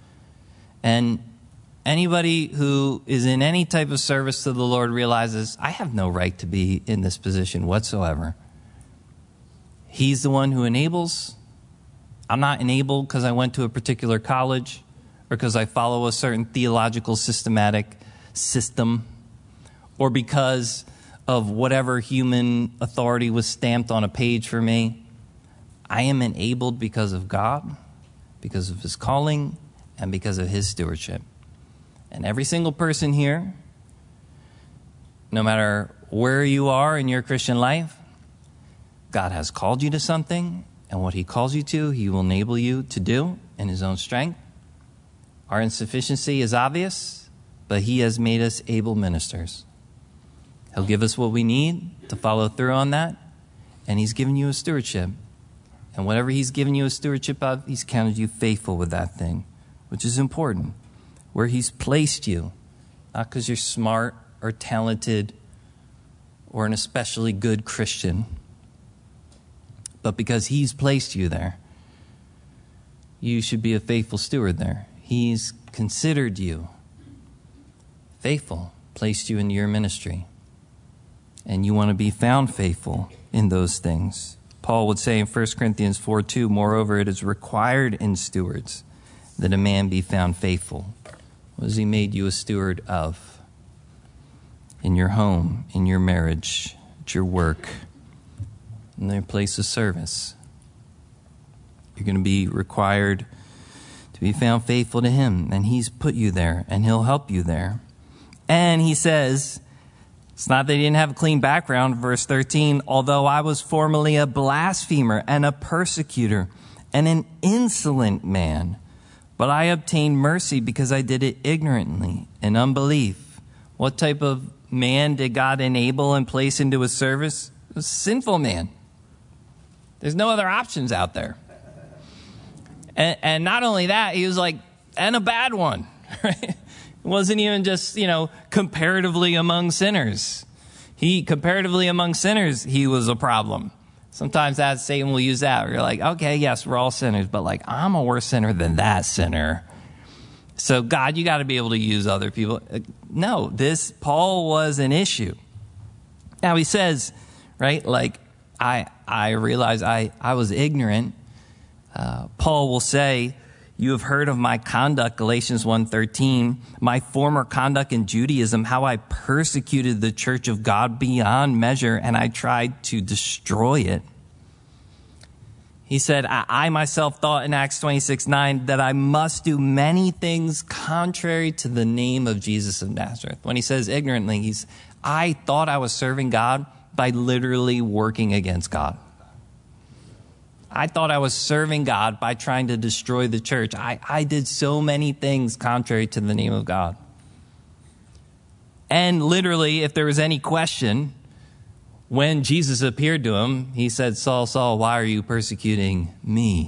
And anybody who is in any type of service to the Lord realizes, I have no right to be in this position whatsoever. He's the one who enables. I'm not enabled because I went to a particular college or because I follow a certain theological systematic system or because of whatever human authority was stamped on a page for me. I am enabled because of God, because of his calling, and because of his stewardship. And every single person here, no matter where you are in your Christian life, God has called you to something, and what he calls you to, he will enable you to do in his own strength. Our insufficiency is obvious, but he has made us able ministers. He'll give us what we need to follow through on that, and he's given you a stewardship. And whatever he's given you a stewardship of, he's counted you faithful with that thing, which is important. Where he's placed you, not because you're smart or talented or an especially good Christian, but because he's placed you there. You should be a faithful steward there. He's considered you faithful, placed you into your ministry. And you want to be found faithful in those things. Paul would say in First Corinthians four two, moreover, it is required in stewards that a man be found faithful. What has he made you a steward of? In your home, in your marriage, at your work, in their place of service. You're going to be required to be found faithful to him, and he's put you there, and he'll help you there. And he says, it's not that he didn't have a clean background. Verse thirteen, although I was formerly a blasphemer and a persecutor and an insolent man, but I obtained mercy because I did it ignorantly in unbelief. What type of man did God enable and place into his service? A sinful man. There's no other options out there. And, and not only that, he was like, and a bad one, right? It wasn't even just, you know, comparatively among sinners. He, comparatively among sinners, he was a problem. Sometimes that Satan will use that. You're like, okay, yes, we're all sinners, but like, I'm a worse sinner than that sinner. So God, you got to be able to use other people. No, this, Paul was an issue. Now he says, right, like, I, I realize I, I was ignorant. Uh, Paul will say, you have heard of my conduct, Galatians one thirteen, my former conduct in Judaism, how I persecuted the church of God beyond measure, and I tried to destroy it. He said, I, I myself thought in Acts twenty-six nine that I must do many things contrary to the name of Jesus of Nazareth. When he says ignorantly, he's, I thought I was serving God by literally working against God. I thought I was serving God by trying to destroy the church. I, I did so many things contrary to the name of God. And literally, if there was any question, when Jesus appeared to him, he said, Saul, Saul, why are you persecuting me?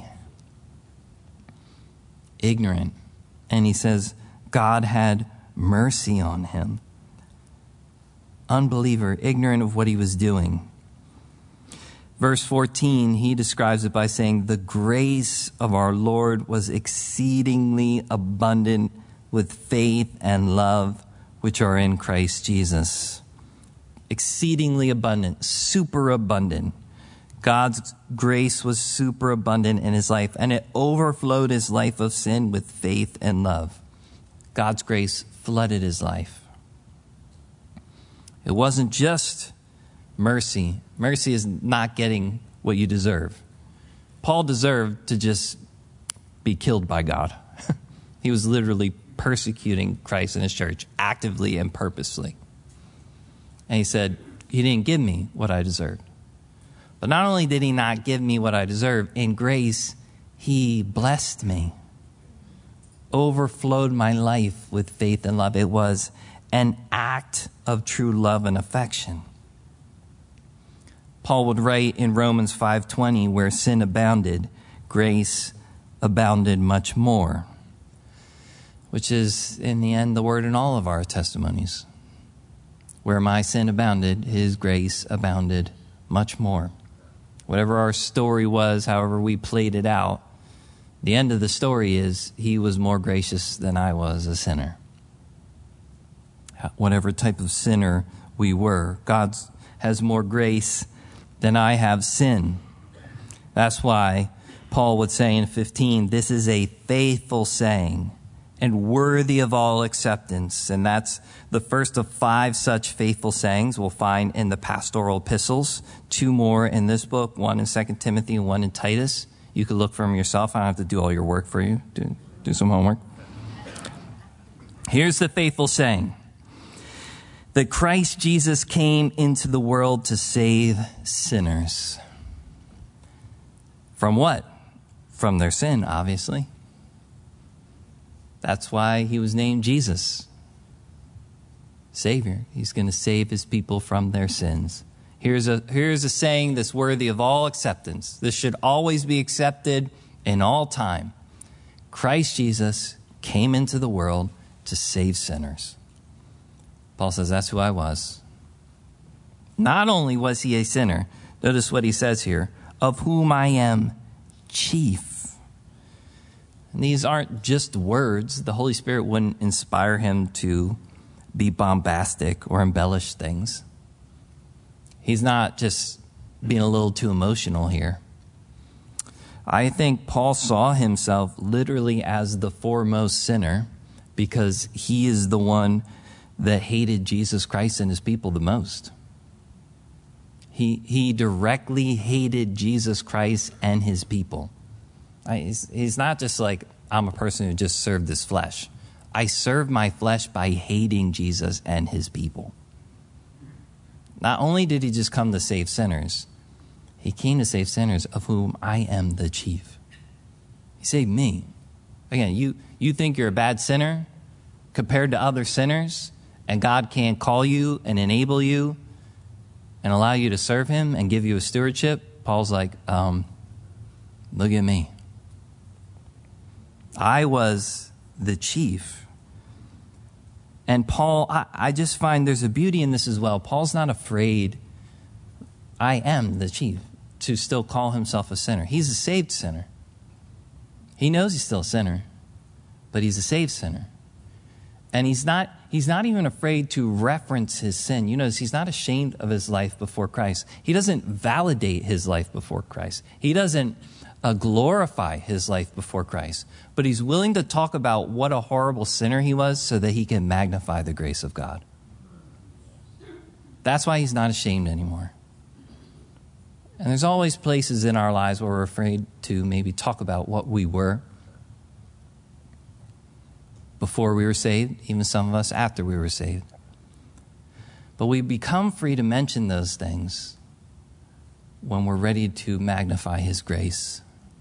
Ignorant. And he says, God had mercy on him. Unbeliever, ignorant of what he was doing. Verse fourteen, he describes it by saying, the grace of our Lord was exceedingly abundant with faith and love, which are in Christ Jesus. Exceedingly abundant, super abundant. God's grace was super abundant in his life, and it overflowed his life of sin with faith and love. God's grace flooded his life. It wasn't just mercy. Mercy is not getting what you deserve. Paul deserved to just be killed by God. He was literally persecuting Christ and his church actively and purposely. And he said, he didn't give me what I deserved. But not only did he not give me what I deserved, in grace, he blessed me, overflowed my life with faith and love. It was an act of true love and affection. Paul would write in Romans five twenty, where sin abounded, grace abounded much more, which is, in the end, the word in all of our testimonies. Where my sin abounded, his grace abounded much more. Whatever our story was, however we played it out, The end of the story is he was more gracious than I was a sinner. Whatever type of sinner we were, God has more grace than I have sin. That's why Paul would say in fifteen, this is a faithful saying and worthy of all acceptance. And that's the first of five such faithful sayings we'll find in the pastoral epistles. Two more in this book, one in Second Timothy and one in Titus. You could look for them yourself. I don't have to do all your work for you. Do, do some homework. Here's the faithful saying. That Christ Jesus came into the world to save sinners. From what? From their sin, obviously. That's why he was named Jesus. Savior. He's going to save his people from their sins. Here's a, here's a saying that's worthy of all acceptance. This should always be accepted in all time. Christ Jesus came into the world to save sinners. Paul says, that's who I was. Not only was he a sinner, notice what he says here, of whom I am chief. And these aren't just words. The Holy Spirit wouldn't inspire him to be bombastic or embellish things. He's not just being a little too emotional here. I think Paul saw himself literally as the foremost sinner because he is the one that hated Jesus Christ and his people the most. He, he directly hated Jesus Christ and his people. I, he's, he's not just like, I'm a person who just served this flesh. I serve my flesh by hating Jesus and his people. Not only did he just come to save sinners, he came to save sinners of whom I am the chief. He saved me. Again, you, you think you're a bad sinner compared to other sinners, and God can't call you and enable you and allow you to serve him and give you a stewardship. Paul's like, um, look at me. I was the chief. And Paul, I, I just find there's a beauty in this as well. Paul's not afraid, I am the chief, to still call himself a sinner. He's a saved sinner. He knows he's still a sinner, but he's a saved sinner. And he's not, he's not even afraid to reference his sin. You notice he's not ashamed of his life before Christ. He doesn't validate his life before Christ. He doesn't uh, glorify his life before Christ. But he's willing to talk about what a horrible sinner he was so that he can magnify the grace of God. That's why he's not ashamed anymore. And there's always places in our lives where we're afraid to maybe talk about what we were before we were saved, even some of us after we were saved. But we become free to mention those things when we're ready to magnify his grace.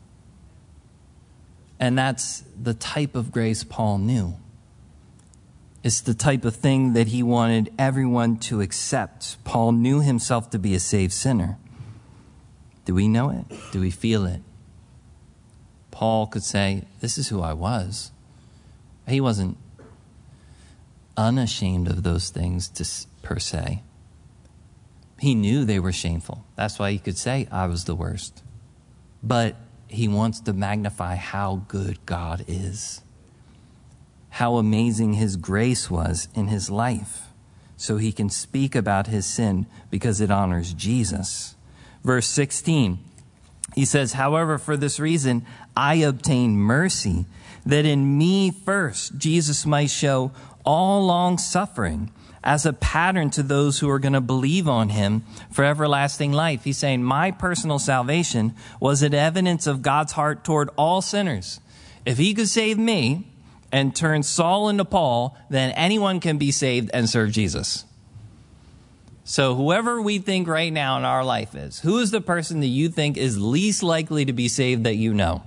And that's the type of grace Paul knew. It's the type of thing that he wanted everyone to accept. Paul knew himself to be a saved sinner. Do we know it? Do we feel it? Paul could say, this is who I was. He wasn't unashamed of those things to, per se. He knew they were shameful. That's why he could say, I was the worst. But he wants to magnify how good God is, how amazing his grace was in his life, so he can speak about his sin because it honors Jesus. Verse sixteen, he says, however, for this reason, I obtain mercy, that in me first Jesus might show all long suffering as a pattern to those who are going to believe on him for everlasting life. He's saying my personal salvation was an evidence of God's heart toward all sinners. If he could save me and turn Saul into Paul, then anyone can be saved and serve Jesus. So whoever we think right now in our life is, who is the person that you think is least likely to be saved that you know?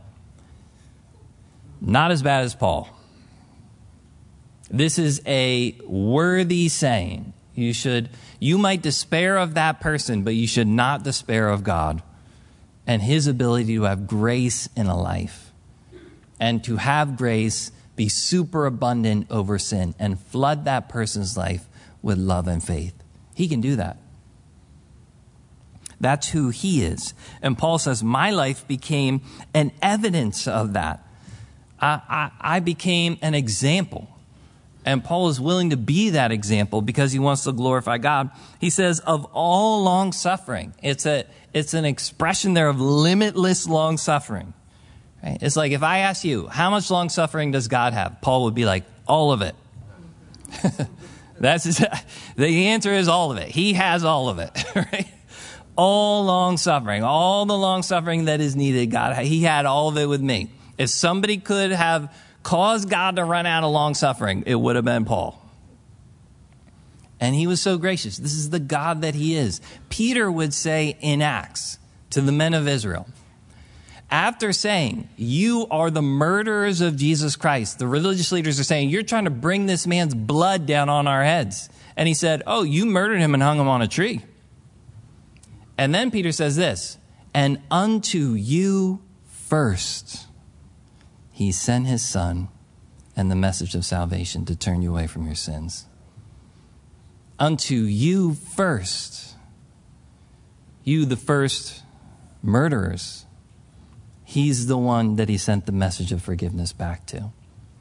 Not as bad as Paul. This is a worthy saying. You should, you might despair of that person, but you should not despair of God and his ability to have grace in a life and to have grace be super abundant over sin and flood that person's life with love and faith. He can do that. That's who he is. And Paul says, my life became an evidence of that. I, I, I became an example. And Paul is willing to be that example because he wants to glorify God. He says, of all long suffering. It's a, it's an expression there of limitless long suffering. Right? It's like if I ask you, how much long suffering does God have? Paul would be like, all of it. That's his, the answer is all of it. He has all of it. Right? All long suffering, all the long suffering that is needed. God, he had all of it with me. If somebody could have caused God to run out of long suffering, it would have been Paul. And he was so gracious. This is the God that he is. Peter would say in Acts to the men of Israel, after saying, you are the murderers of Jesus Christ, the religious leaders are saying, you're trying to bring this man's blood down on our heads. And he said, oh, you murdered him and hung him on a tree. And then Peter says this, and unto you first he sent his son and the message of salvation to turn you away from your sins. Unto you first. You, the first murderers. He's the one that he sent the message of forgiveness back to.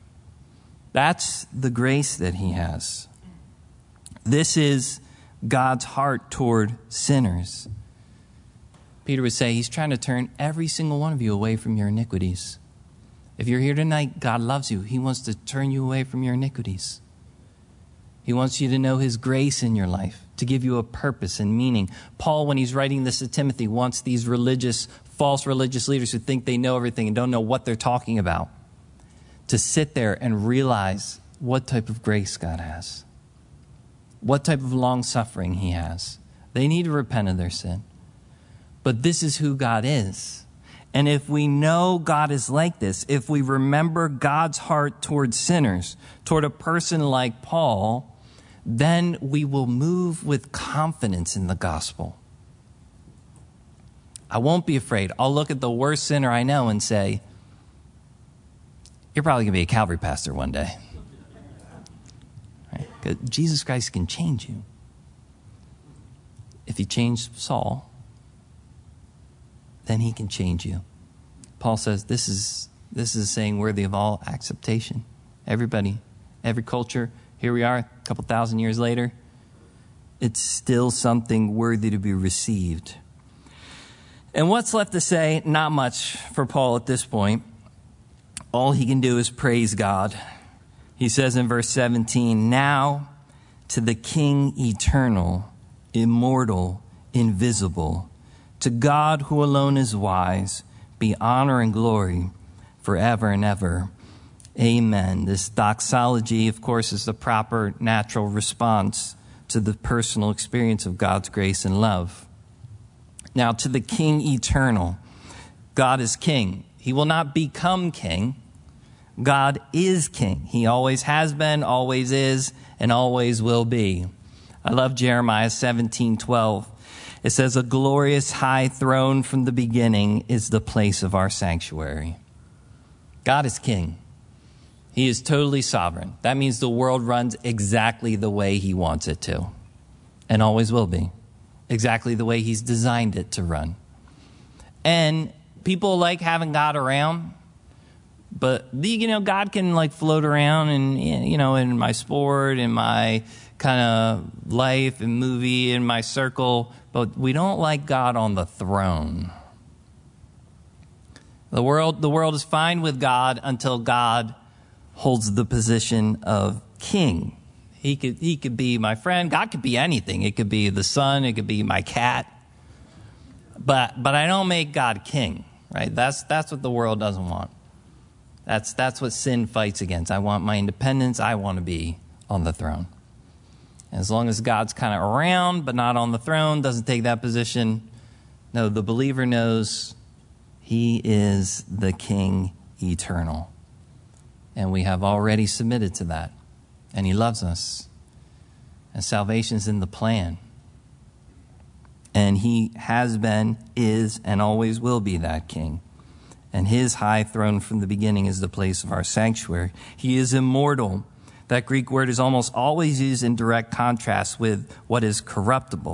That's the grace that he has. This is God's heart toward sinners. Peter would say he's trying to turn every single one of you away from your iniquities. If you're here tonight, God loves you. He wants to turn you away from your iniquities. He wants you to know his grace in your life, to give you a purpose and meaning. Paul, when he's writing this to Timothy, wants these religious, false religious leaders who think they know everything and don't know what they're talking about to sit there and realize what type of grace God has, what type of long suffering he has. They need to repent of their sin. But this is who God is. And if we know God is like this, if we remember God's heart toward sinners, toward a person like Paul, then we will move with confidence in the gospel. I won't be afraid. I'll look at the worst sinner I know and say, you're probably going to be a Calvary pastor one day. Right? 'Cause Jesus Christ can change you. If he changed Saul, then he can change you. Paul says this is this is a saying worthy of all acceptation. Everybody, every culture, here we are a couple thousand years later, it's still something worthy to be received. And what's left to say? Not much for Paul at this point. All he can do is praise God. He says in verse seventeen, now to the King eternal, immortal, invisible, to God who alone is wise, be honor and glory forever and ever. Amen. This doxology, of course, is the proper natural response to the personal experience of God's grace and love. Now, to the King eternal. God is king. He will not become king. God is king. He always has been, always is, and always will be. I love Jeremiah seventeen twelve. It says, a glorious high throne from the beginning is the place of our sanctuary. God is king. He is totally sovereign. That means the world runs exactly the way he wants it to, and always will be. Exactly the way he's designed it to run. And people like having God around, but the, you know, God can like float around and, you know, in my sport, in my kind of life and movie, in my circle, but we don't like God on the throne. The world, the world is fine with God until God holds the position of king. He could, he could be my friend. God could be anything. It could be the sun. It could be my cat. But, but I don't make God king, right? That's, that's what the world doesn't want. That's, that's what sin fights against. I want my independence. I want to be on the throne. As long as God's kind of around, but not on the throne, doesn't take that position. No, the believer knows he is the King eternal. And we have already submitted to that. And he loves us. And salvation's in the plan. And he has been, is, and always will be that king. And his high throne from the beginning is the place of our sanctuary. He is immortal. That Greek word is almost always used in direct contrast with what is corruptible.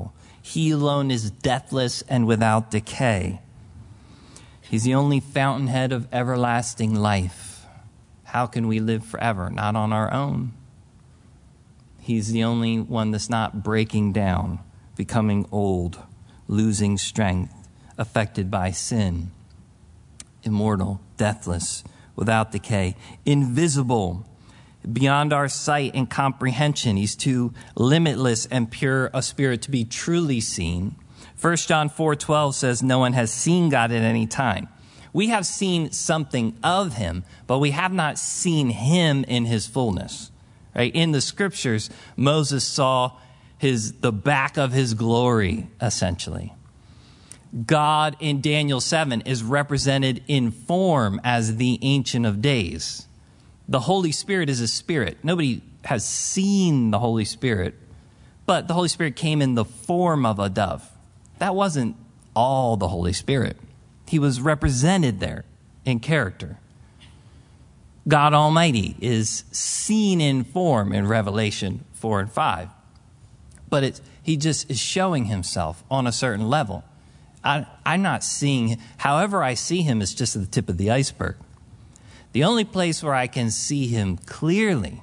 He alone is deathless and without decay. He's the only fountainhead of everlasting life. How can we live forever? Not on our own. He's the only one that's not breaking down, becoming old, losing strength, affected by sin. Immortal, deathless, without decay, invisible, beyond our sight and comprehension. He's too limitless and pure a spirit to be truly seen. First John four twelve says, no one has seen God at any time. We have seen something of him, but we have not seen him in his fullness. Right? In the scriptures, Moses saw his the back of his glory, essentially. God in Daniel seven is represented in form as the Ancient of Days. The Holy Spirit is a spirit. Nobody has seen the Holy Spirit, but the Holy Spirit came in the form of a dove. That wasn't all the Holy Spirit. He was represented there in character. God Almighty is seen in form in Revelation four and five. But it's, he just is showing himself on a certain level. I, I'm not seeing, however I see him is just at the tip of the iceberg. The only place where I can see him clearly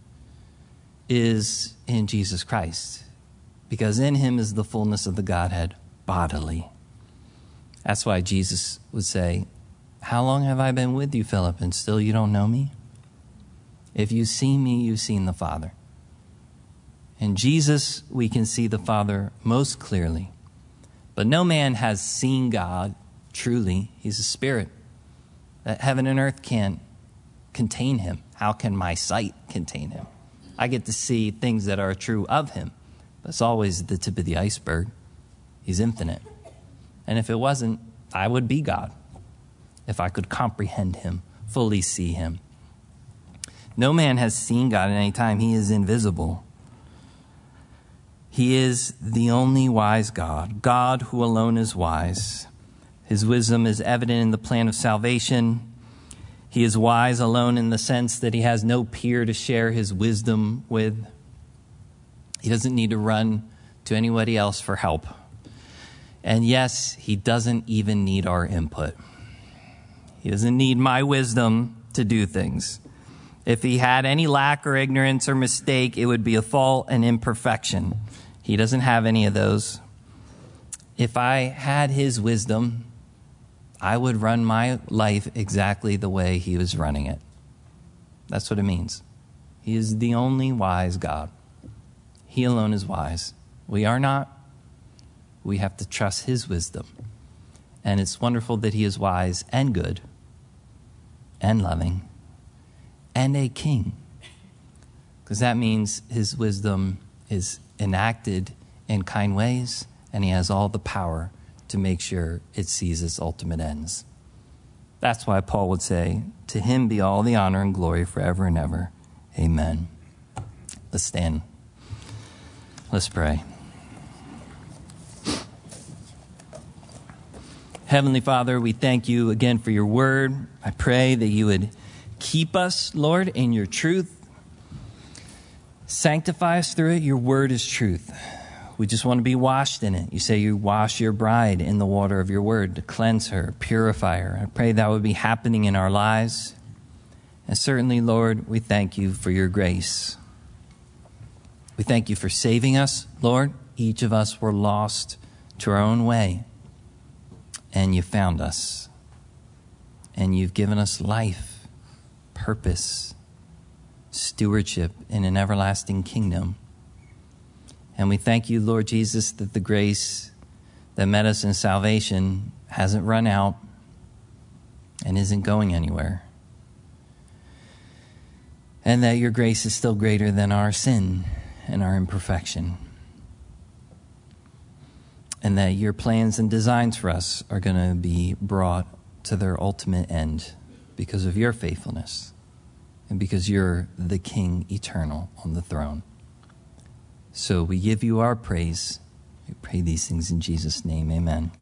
is in Jesus Christ, because in him is the fullness of the Godhead bodily. That's why Jesus would say, how long have I been with you, Philip, and still you don't know me? If you've seen me, you've seen the Father. In Jesus, we can see the Father most clearly. But no man has seen God truly. He's a spirit. That heaven and earth can't contain him. How can my sight contain him? I get to see things that are true of him. But it's always the tip of the iceberg. He's infinite. And if it wasn't, I would be God. If I could comprehend him, fully see him. No man has seen God at any time. He is invisible. He is the only wise God, God who alone is wise. His wisdom is evident in the plan of salvation. He is wise alone in the sense that he has no peer to share his wisdom with. He doesn't need to run to anybody else for help. And yes, he doesn't even need our input. He doesn't need my wisdom to do things. If he had any lack or ignorance or mistake, it would be a fault and imperfection. He doesn't have any of those. If I had his wisdom, I would run my life exactly the way he was running it. That's what it means. He is the only wise God. He alone is wise. We are not. We have to trust his wisdom. And it's wonderful that he is wise and good and loving and a king. Because that means his wisdom is enacted in kind ways, and he has all the power to make sure it sees its ultimate ends. That's why Paul would say, to him be all the honor and glory forever and ever. Amen. Let's stand. Let's pray. Heavenly Father, we thank you again for your word. I pray that you would keep us, Lord, in your truth. Sanctify us through it. Your word is truth. We just want to be washed in it. You say you wash your bride in the water of your word to cleanse her, purify her. I pray that would be happening in our lives. And certainly, Lord, we thank you for your grace. We thank you for saving us, Lord. Each of us were lost to our own way. And you found us. And you've given us life, purpose, stewardship in an everlasting kingdom. And we thank you, Lord Jesus, that the grace that met us in salvation hasn't run out and isn't going anywhere. And that your grace is still greater than our sin and our imperfection. And that your plans and designs for us are going to be brought to their ultimate end because of your faithfulness and because you're the King eternal on the throne. So we give you our praise. We pray these things in Jesus' name. Amen.